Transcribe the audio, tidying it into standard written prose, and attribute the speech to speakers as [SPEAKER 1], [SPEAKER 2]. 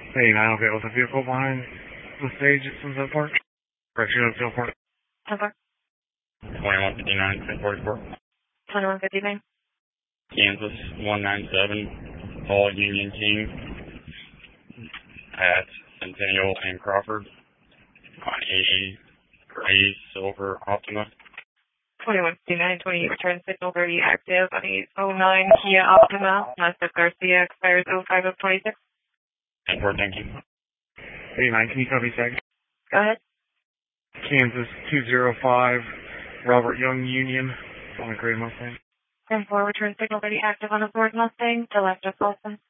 [SPEAKER 1] Hey, 9, okay, with a vehicle behind the stage at Sunset Park? Correction of Sunset Park.
[SPEAKER 2] 2159, 1044.
[SPEAKER 3] 2159.
[SPEAKER 2] Kansas 197, Paul Union King at Centennial and Crawford on a gray silver Optima.
[SPEAKER 3] 2159, 28 return signal very active on 809 Kia Optima. Mazda Garcia expires 05 of 26.
[SPEAKER 2] 10-4, thank you.
[SPEAKER 1] Hey, 9, can you copy tag?
[SPEAKER 3] Go ahead.
[SPEAKER 1] Kansas 205, Robert Young Union on a gray Mustang.
[SPEAKER 3] 10-4 return signal very active on a Ford Mustang to left of Wilson.